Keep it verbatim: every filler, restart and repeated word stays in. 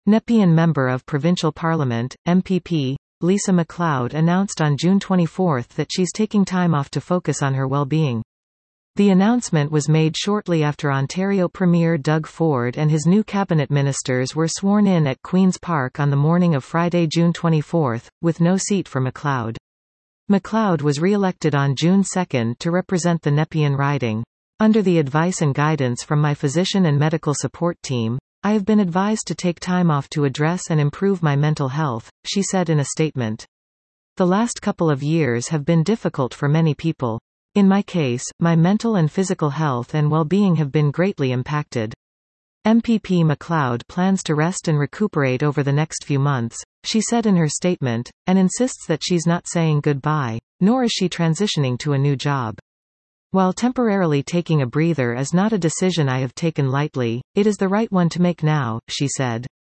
Nepean Member of Provincial Parliament, M P P, Lisa MacLeod announced on June twenty-fourth that she's taking time off to focus on her well-being. The announcement was made shortly after Ontario Premier Doug Ford and his new cabinet ministers were sworn in at Queen's Park on the morning of Friday, June twenty-fourth, with no seat for MacLeod. MacLeod was re-elected on June second to represent the Nepean riding. Under the advice and guidance from my physician and medical support team, I have been advised to take time off to address and improve my mental health, she said in a statement. The last couple of years have been difficult for many people. In my case, my mental and physical health and well-being have been greatly impacted. M P P MacLeod plans to rest and recuperate over the next few months, she said in her statement, and insists that she's not saying goodbye, nor is she transitioning to a new job. While temporarily taking a breather is not a decision I have taken lightly, it is the right one to make now, she said.